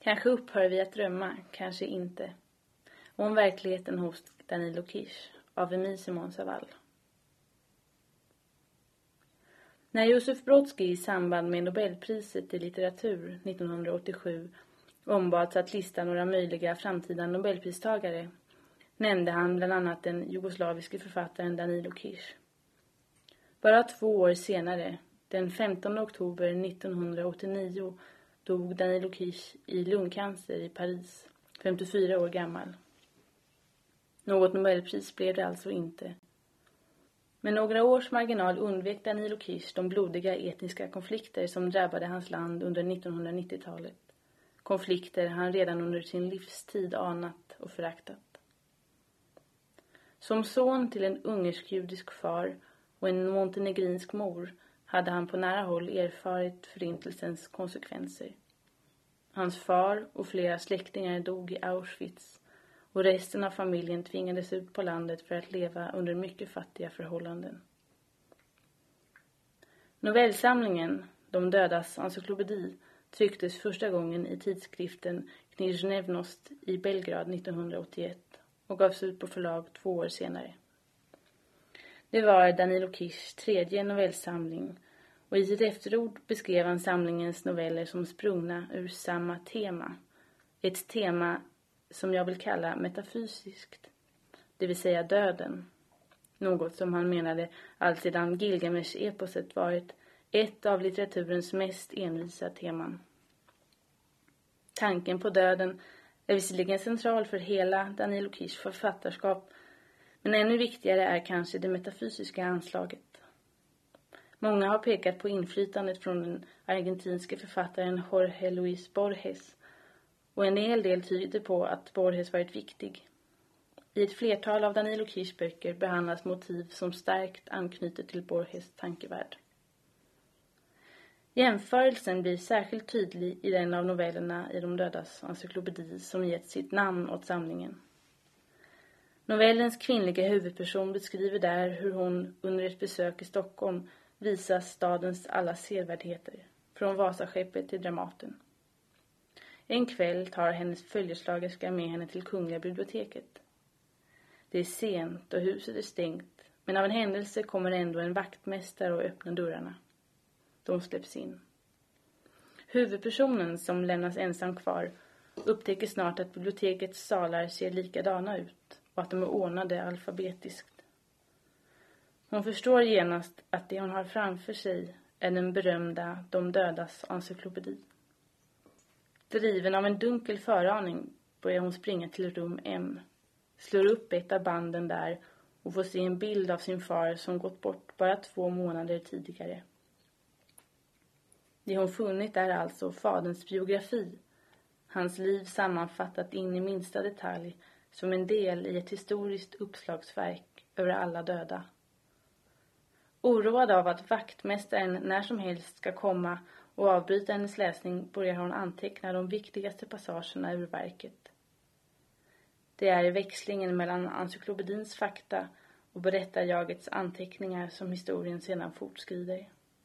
Kanske upphör vi att drömma, kanske inte. Om verkligheten hos Danilo Kish av Emil Simon Savall. När Josef Brodsky i samband med Nobelpriset i litteratur 1987 ombads att lista några möjliga framtida Nobelpristagare nämnde han bland annat den jugoslaviske författaren Danilo Kish. Bara 2 år senare, den 15 oktober 1989, dog Danilo Kish i lungcancer i Paris, 54 år gammal. Något Nobelpris blev det alltså inte. Med några års marginal undvek Danilo Kish de blodiga etniska konflikter som drabbade hans land under 1990-talet. Konflikter han redan under sin livstid anat och föraktat. Som son till en ungersk-judisk far och en montenegrinsk mor hade han på nära håll erfarit förintelsens konsekvenser. Hans far och flera släktingar dog i Auschwitz och resten av familjen tvingades ut på landet för att leva under mycket fattiga förhållanden. Novellsamlingen De dödas encyklopedi trycktes första gången i tidskriften Književnost i Belgrad 1981 och gavs ut på förlag 2 år senare. Det var Danilo Kishs 3:e novellsamling och i sitt efterord beskrev han samlingens noveller som sprungna ur samma tema. Ett tema som jag vill kalla metafysiskt, det vill säga döden. Något som han menade alltsedan Gilgamesh-eposet varit ett av litteraturens mest envisa teman. Tanken på döden är visserligen central för hela Danilo Kishs författarskap, men ännu viktigare är kanske det metafysiska anslaget. Många har pekat på inflytandet från den argentinske författaren Jorge Luis Borges, och en hel del tyder på att Borges varit viktig. I ett flertal av Danilo Kishs böcker behandlas motiv som starkt anknyter till Borges tankevärld. Jämförelsen blir särskilt tydlig i den av novellerna i De dödas encyklopedi som gett sitt namn åt samlingen. Novellens kvinnliga huvudperson beskriver där hur hon under ett besök i Stockholm visar stadens alla sevärdheter, från Vasaskeppet till Dramaten. En kväll tar hennes följeslagerska med henne till Kungliga biblioteket. Det är sent och huset är stängt, men av en händelse kommer ändå en vaktmästare och öppnar dörrarna. De släpps in. Huvudpersonen, som lämnas ensam kvar, upptäcker snart att bibliotekets salar ser likadana ut och att de är ordnade alfabetiskt. Hon förstår genast att det hon har framför sig är den berömda De dödas encyklopedi. Driven av en dunkel föraning börjar hon springa till rum M, slår upp ett av banden där och får se en bild av sin far som gått bort bara 2 månader tidigare. Det hon funnit är alltså faderns biografi, hans liv sammanfattat in i minsta detalj som en del i ett historiskt uppslagsverk över alla döda. Oroad av att vaktmästaren när som helst ska komma och avbryta hennes läsning börjar hon anteckna de viktigaste passagerna ur verket. Det är i växlingen mellan encyklopedins fakta och berättarjagets anteckningar som historien sedan fortskrider.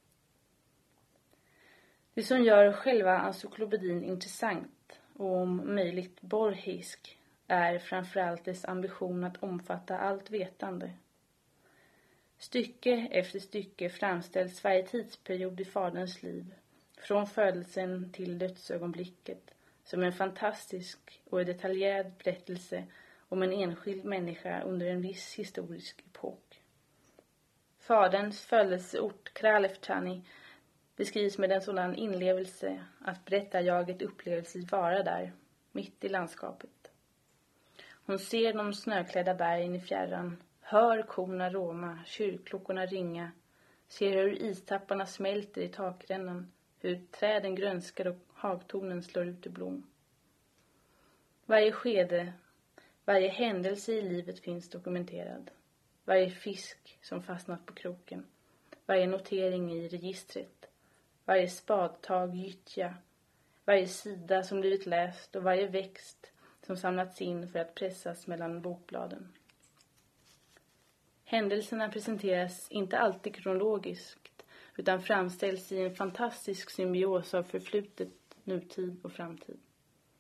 Det som gör själva encyklopedin intressant och om möjligt borgisk är framförallt dess ambition att omfatta allt vetande. Stycke efter stycke framställs varje tidsperiod i faderns liv, från födelsen till dödsögonblicket, som en fantastisk och detaljerad berättelse om en enskild människa under en viss historisk epok. Faderns födelseort Kralevčany beskrivs med en sådan inlevelse att berättarjaget upplever sig vara där, mitt i landskapet. Hon ser de snöklädda bergen i fjärran, hör korna råma, kyrkklockorna ringa, ser hur istapparna smälter i takrännan, hur träden grönskar och hagtornen slår ut i blom. Varje skede, varje händelse i livet finns dokumenterad. Varje fisk som fastnat på kroken, varje notering i registret, varje spadtag gyttja, varje sida som blivit läst och varje växt som samlats in för att pressas mellan bokbladen. Händelserna presenteras inte alltid kronologiskt utan framställs i en fantastisk symbios av förflutet, nutid och framtid.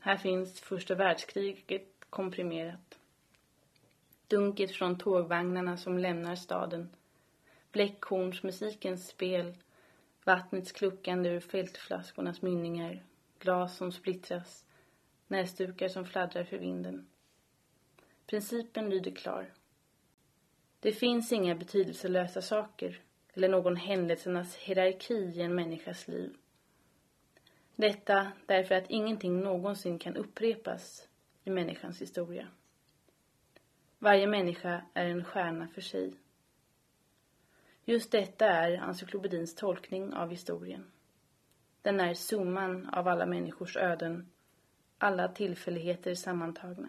Här finns första världskriget komprimerat. Dunket från tågvagnarna som lämnar staden. Bläckhornsmusikens spel. Vattnets kluckande ur fältflaskornas mynningar. Glas som splittras. Näsdukar som fladdrar för vinden. Principen lyder klar. Det finns inga betydelselösa saker eller någon händelsernas hierarki i en människas liv. Detta därför att ingenting någonsin kan upprepas i människans historia. Varje människa är en stjärna för sig. Just detta är encyklopedins tolkning av historien. Den är summan av alla människors öden, alla tillfälligheter sammantagna.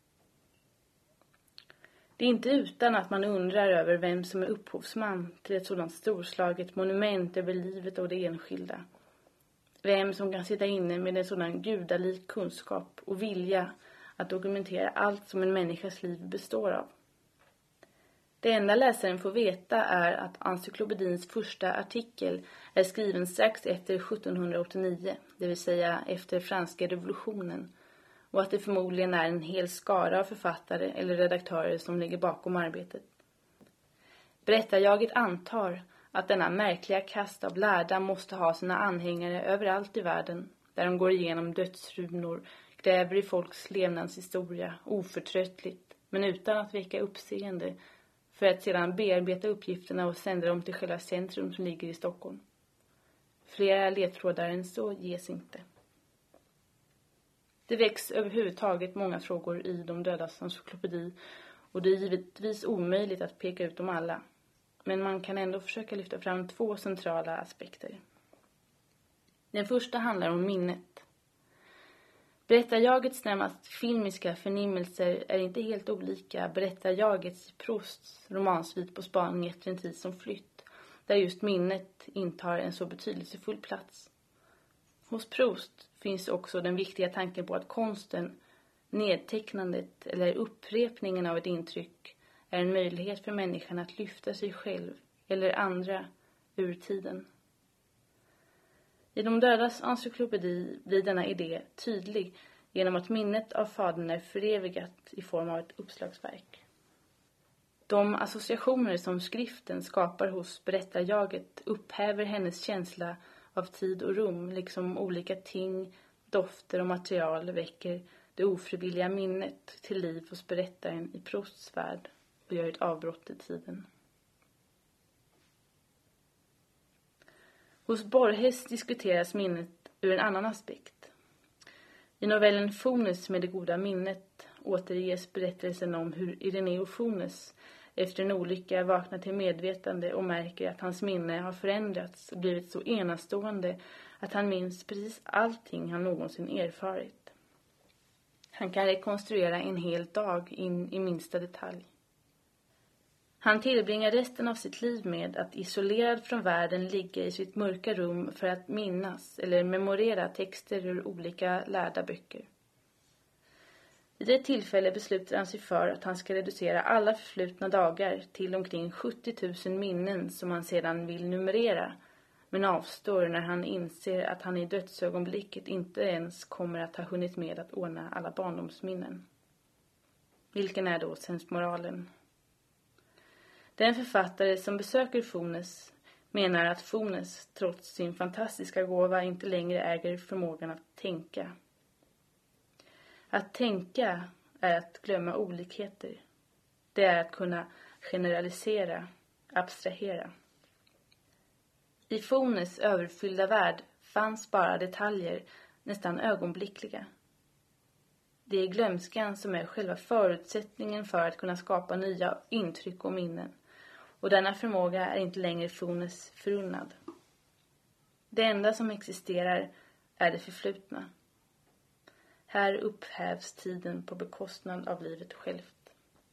Det är inte utan att man undrar över vem som är upphovsman till ett sådant storslaget monument över livet och det enskilda. Vem som kan sitta inne med en sådan gudalik kunskap och vilja att dokumentera allt som en människas liv består av. Det enda läsaren får veta är att encyklopedins första artikel är skriven strax efter 1789, det vill säga efter franska revolutionen, och att det förmodligen är en hel skara av författare eller redaktörer som ligger bakom arbetet. Berättarjaget antar att denna märkliga kast av lärda måste ha sina anhängare överallt i världen, där de går igenom dödsrunor, gräver i folks levnadshistoria oförtröttligt, men utan att väcka uppseende, för att sedan bearbeta uppgifterna och sända dem till själva centrum som ligger i Stockholm. Flera ledtrådar än så ges inte. Det väcks överhuvudtaget många frågor i De dödas encyklopedi, och det är givetvis omöjligt att peka ut dem alla. Men man kan ändå försöka lyfta fram 2 centrala aspekter. Den första handlar om minnet. Berättarjagets närmast filmiska förnimmelser är inte helt olika berättarjagets i Prousts romansvit på spaning efter en tid som flytt, där just minnet intar en så betydelsefull plats. Hos Proust finns också den viktiga tanken på att konsten, nedtecknandet eller upprepningen av ett intryck är en möjlighet för människan att lyfta sig själv eller andra ur tiden. I De dödas encyklopedi blir denna idé tydlig genom att minnet av fadern är förevigat i form av ett uppslagsverk. De associationer som skriften skapar hos berättarjaget upphäver hennes känsla av tid och rum, liksom olika ting, dofter och material väcker det ofrivilliga minnet till liv hos berättaren i Prousts värld och gör ett avbrott i tiden. Hos Borges diskuteras minnet ur en annan aspekt. I novellen Funes med det goda minnet återges berättelsen om hur Ireneo Funes efter en olycka vaknar till medvetande och märker att hans minne har förändrats och blivit så enastående att han minns precis allting han någonsin erfarit. Han kan rekonstruera en hel dag in i minsta detalj. Han tillbringar resten av sitt liv med att isolerad från världen ligga i sitt mörka rum för att minnas eller memorera texter ur olika lärda böcker. Vid ett tillfälle beslutar han sig för att han ska reducera alla förflutna dagar till omkring 70 000 minnen som han sedan vill numrera, men avstår när han inser att han i dödsögonblicket inte ens kommer att ha hunnit med att ordna alla barndomsminnen. Vilken är då sensmoralen? Den författare som besöker Funes menar att Funes, trots sin fantastiska gåva, inte längre äger förmågan att tänka. Att tänka är att glömma olikheter. Det är att kunna generalisera, abstrahera. I Funes överfyllda värld fanns bara detaljer, nästan ögonblickliga. Det är glömskan som är själva förutsättningen för att kunna skapa nya intryck och minnen. Och denna förmåga är inte längre Funes förunnad. Det enda som existerar är det förflutna. Här upphävs tiden på bekostnad av livet självt.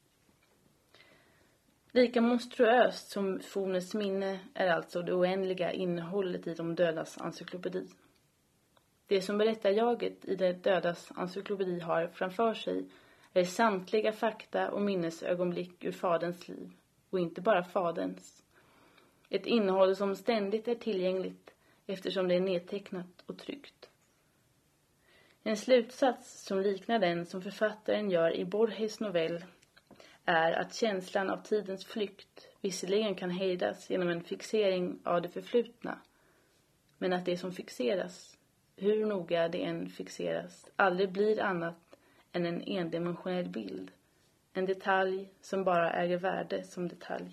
Lika monstruöst som Funes minne är alltså det oändliga innehållet i De dödas encyklopedi. Det som berättarjaget i De dödas encyklopedi har framför sig är samtliga fakta och minnesögonblick ur faderns liv, och inte bara faderns. Ett innehåll som ständigt är tillgängligt eftersom det är nedtecknat och tryckt. En slutsats som liknar den som författaren gör i Borges novell är att känslan av tidens flykt visserligen kan hejdas genom en fixering av det förflutna, men att det som fixeras, hur noga det än fixeras, aldrig blir annat än en endimensionell bild, en detalj som bara äger värde som detalj.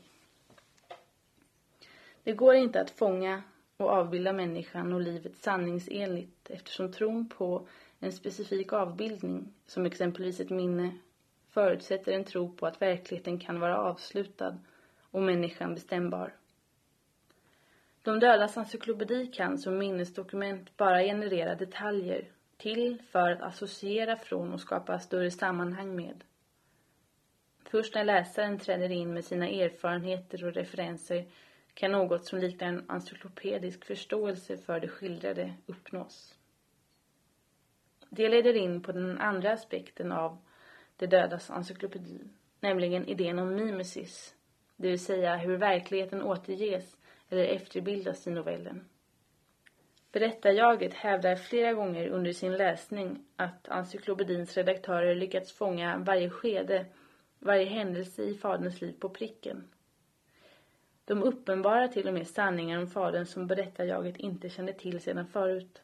Det går inte att fånga och avbilda människan och livet sanningsenligt eftersom tron på en specifik avbildning, som exempelvis ett minne, förutsätter en tro på att verkligheten kan vara avslutad och människan bestämbar. De dödas encyklopedi kan som minnesdokument bara generera detaljer till för att associera från och skapa större sammanhang med. Först när läsaren träder in med sina erfarenheter och referenser kan något som liknar en encyklopedisk förståelse för det skildrade uppnås. Det leder in på den andra aspekten av det dödas encyklopedi, nämligen idén om mimesis, det vill säga hur verkligheten återges eller efterbildas i novellen. Berättarjaget hävdar flera gånger under sin läsning att encyklopedins redaktörer lyckats fånga varje skede, varje händelse i faderns liv på pricken. De uppenbarar till och med sanningar om fadern som berättarjaget inte kände till sedan förut.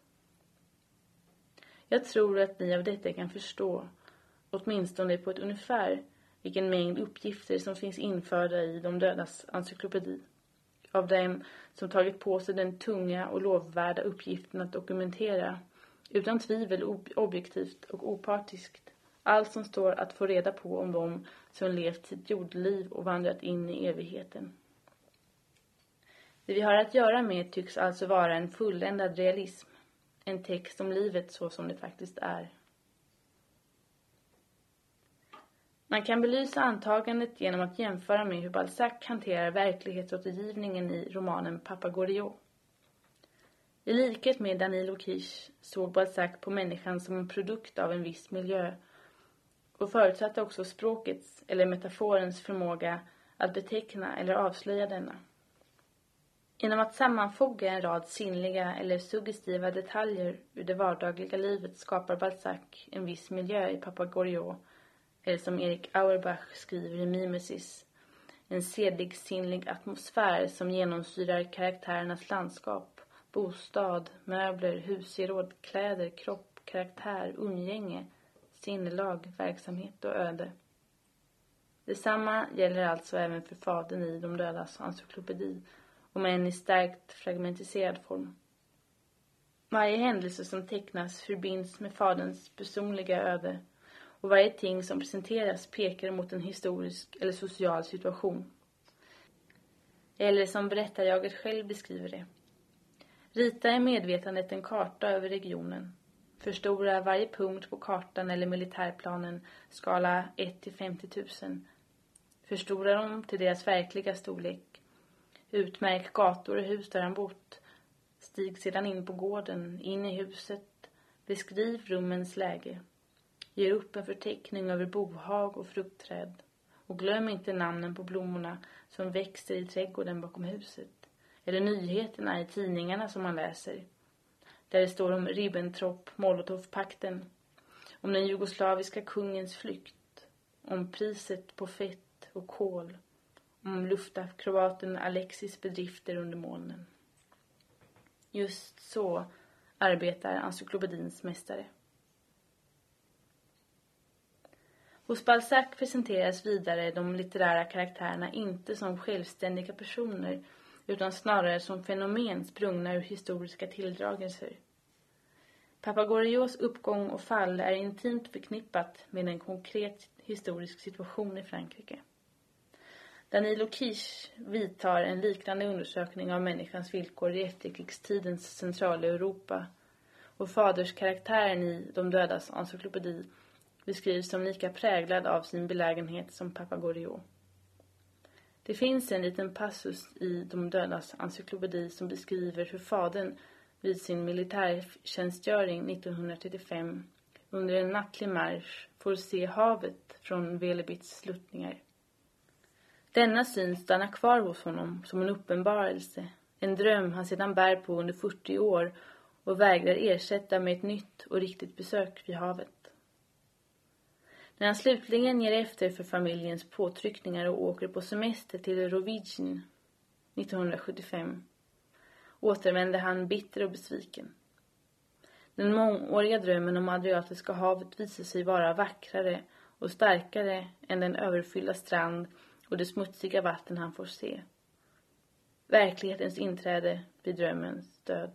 Jag tror att ni av detta kan förstå, åtminstone på ett ungefär, vilken mängd uppgifter som finns införda i de dödas encyklopedi. Av dem som tagit på sig den tunga och lovvärda uppgiften att dokumentera, utan tvivel objektivt och opartiskt, allt som står att få reda på om dem som levt sitt jordliv och vandrat in i evigheten. Det vi har att göra med tycks alltså vara en fulländad realism, en text om livet så som det faktiskt är. Man kan belysa antagandet genom att jämföra med hur Balzac hanterar verklighetsåtergivningen i romanen Papa Goriot. I likhet med Danilo Quiche såg Balzac på människan som en produkt av en viss miljö och förutsatte också språkets eller metaforens förmåga att beteckna eller avslöja denna. Genom att sammanfoga en rad sinnliga eller suggestiva detaljer ur det vardagliga livet skapar Balzac en viss miljö i Papa Goriot, eller som Erik Auerbach skriver i Mimesis, en sedig-sinnlig atmosfär som genomsyrar karaktärernas landskap, bostad, möbler, husgeråd, kläder, kropp, karaktär, umgänge, sinnelag, verksamhet och öde. Detsamma gäller alltså även för fadern i de dödas encyklopedi, om än i starkt fragmentiserad form. Varje händelse som tecknas förbinds med faderns personliga öde, och varje ting som presenteras pekar mot en historisk eller social situation. Eller som berättarjaget själv beskriver det. Rita i medvetandet en karta över regionen. Förstora varje punkt på kartan eller militärplanen, skala 1 till 50 000. Förstora dem till deras verkliga storlek. Utmärk gator och hus där han bott. Stig sedan in på gården, in i huset. Beskriv rummens läge. Ge upp en förteckning över bohag och fruktträd. Och glöm inte namnen på blommorna som växer i trädgården bakom huset. Eller nyheterna i tidningarna som man läser. Där det står om Ribbentrop-Molotov-pakten. Om den jugoslaviska kungens flykt. Om priset på fett och kol. Om luftakrobaten Alexis bedrifter under molnen. Just så arbetar encyklopedins mästare. Hos Balzac presenteras vidare de litterära karaktärerna inte som självständiga personer utan snarare som fenomen sprungna ur historiska tilldragelser. Papa Goriots uppgång och fall är intimt förknippat med en konkret historisk situation i Frankrike. Danilo Quiche vidtar en liknande undersökning av människans villkor i efterkrigstidens Centraleuropa och faderskaraktären i de dödas encyklopedi beskrivs som lika präglad av sin belägenhet som Papa Goriot. Det finns en liten passus i de dödas encyklopedi som beskriver hur fadern vid sin militärtjänstgöring 1935 under en nattlig marsch får se havet från Velebits sluttningar. Denna syn stannar kvar hos honom som en uppenbarelse, en dröm han sedan bär på under 40 år och vägrar ersätta med ett nytt och riktigt besök vid havet. När han slutligen ger efter för familjens påtryckningar och åker på semester till Rovigin 1975 återvänder han bitter och besviken. Den mångåriga drömmen om Adriatiska havet visar sig vara vackrare och starkare än den överfyllda strand och det smutsiga vatten han får se. Verklighetens inträde vid drömmens död.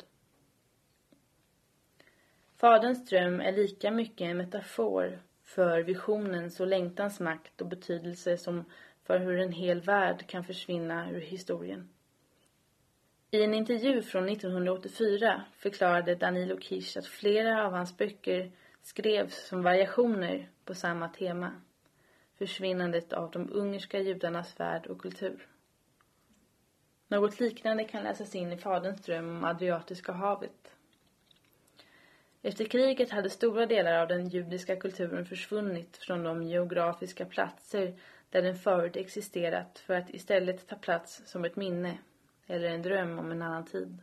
Faderns dröm är lika mycket en metafor för visionens och längtans makt och betydelse som för hur en hel värld kan försvinna ur historien. I en intervju från 1984 förklarade Danilo Kish att flera av hans böcker skrevs som variationer på samma tema. Försvinnandet av de ungerska judarnas värld och kultur. Något liknande kan läsas in i faderns dröm om Adriatiska havet. Efter kriget hade stora delar av den judiska kulturen försvunnit från de geografiska platser där den förut existerat för att istället ta plats som ett minne eller en dröm om en annan tid.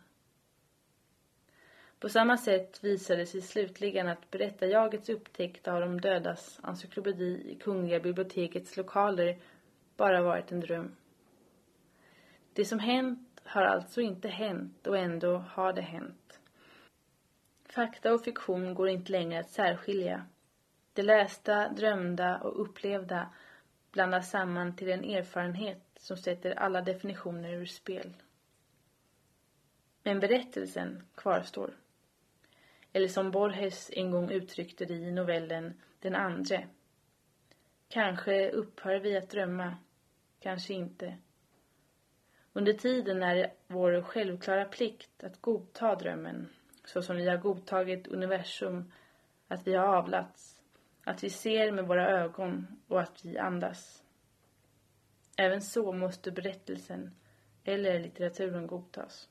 På samma sätt visade sig slutligen att berättarjagets upptäckt av de dödas encyklopedi i Kungliga bibliotekets lokaler bara varit en dröm. Det som hänt har alltså inte hänt och ändå har det hänt. Fakta och fiktion går inte längre att särskilja. Det lästa, drömda och upplevda blandas samman till en erfarenhet som sätter alla definitioner ur spel. Men berättelsen kvarstår. Eller som Borges en gång uttryckte det i novellen Den andre. Kanske upphör vi att drömma, kanske inte. Under tiden är det vår självklara plikt att godta drömmen, så som vi har godtagit universum, att vi har avlats, att vi ser med våra ögon och att vi andas. Även så måste berättelsen eller litteraturen godtas.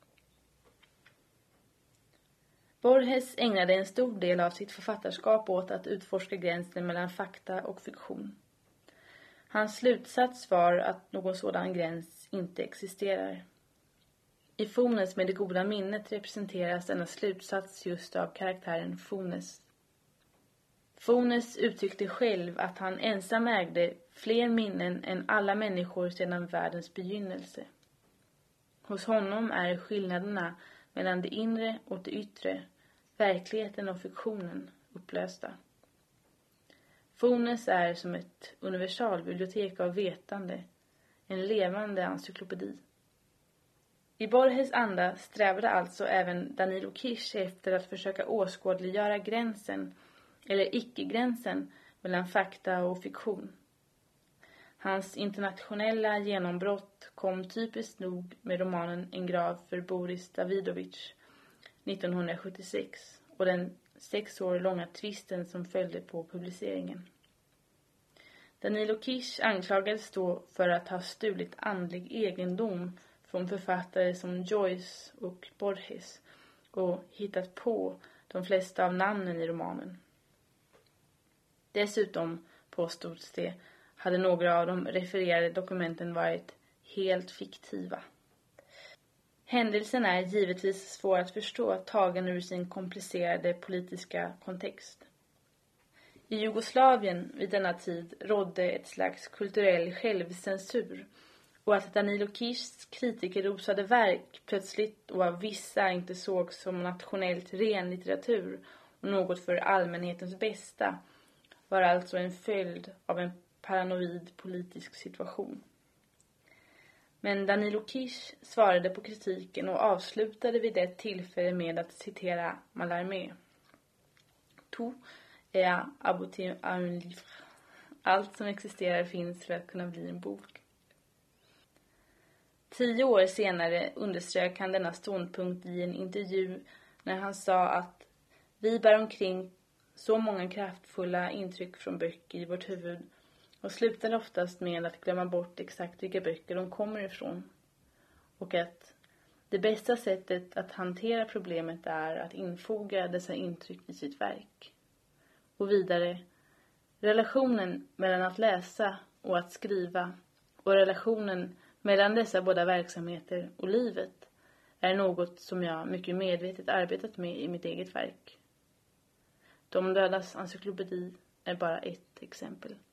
Borges ägnade en stor del av sitt författarskap åt att utforska gränsen mellan fakta och fiktion. Hans slutsats var att någon sådan gräns inte existerar. I Fones med det goda minnet representeras denna slutsats just av karaktären Fones. Fones uttryckte själv att han ensam ägde fler minnen än alla människor sedan världens begynnelse. Hos honom är skillnaderna mellan det inre och det yttre, verkligheten och fiktionen, upplösta. Fones är som ett universalbibliotek av vetande, en levande encyklopedi. I Borges anda strävade alltså även Danilo Kish efter att försöka åskådliggöra gränsen, eller icke-gränsen, mellan fakta och fiktion. Hans internationella genombrott kom typiskt nog med romanen En grav för Boris Davidovich 1976 och den 6 år långa tvisten som följde på publiceringen. Danilo Kish anklagades då för att ha stulit andlig egendom från författare som Joyce och Borges och hittat på de flesta av namnen i romanen. Dessutom, påstods det, hade några av de refererade dokumenten varit helt fiktiva. Händelsen är givetvis svår att förstå, tagen ur sin komplicerade politiska kontext. I Jugoslavien vid denna tid rådde ett slags kulturell självcensur, och att Danilo Kishs kritikerrosade verk plötsligt och av vissa inte sågs som nationellt ren litteratur och något för allmänhetens bästa var alltså en följd av en paranoid politisk situation. Men Danilo Kish svarade på kritiken och avslutade vid ett tillfälle med att citera Mallarmé. Tout est abouti à un livre. Allt som existerar finns för att kunna bli en bok. 10 år senare underströk han denna ståndpunkt i en intervju när han sa att vi bär omkring så många kraftfulla intryck från böcker i vårt huvud och slutar oftast med att glömma bort exakt vilka böcker de kommer ifrån. Och att det bästa sättet att hantera problemet är att infoga dessa intryck i sitt verk. Och vidare, relationen mellan att läsa och att skriva och relationen mellan dessa båda verksamheter och livet är något som jag mycket medvetet arbetat med i mitt eget verk. De dödas encyklopedi är bara ett exempel.